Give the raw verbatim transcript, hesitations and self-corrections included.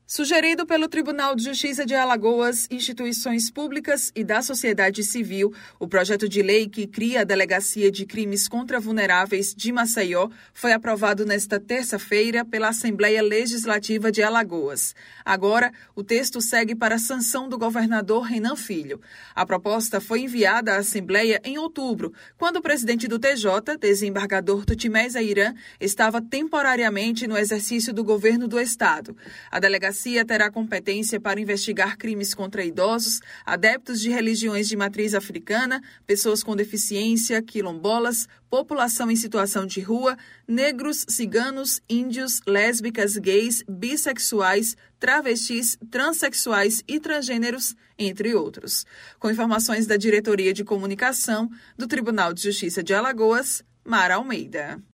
Sugerido pelo Tribunal de Justiça de Alagoas, instituições públicas e da sociedade civil, o projeto de lei que cria a Delegacia de Crimes contra Vulneráveis de Maceió foi aprovado nesta terça-feira pela Assembleia Legislativa de Alagoas. Agora, o texto segue para a sanção do governador Renan Filho. A proposta foi enviada à Assembleia em outubro, quando o presidente do T J, desembargador Tutimés Airã, estava temporariamente no exercício do governo do Estado. A delegacia A delegacia terá competência para investigar crimes contra idosos, adeptos de religiões de matriz africana, pessoas com deficiência, quilombolas, população em situação de rua, negros, ciganos, índios, lésbicas, gays, bissexuais, travestis, transexuais e transgêneros, entre outros. Com informações da Diretoria de Comunicação do Tribunal de Justiça de Alagoas, Mara Almeida.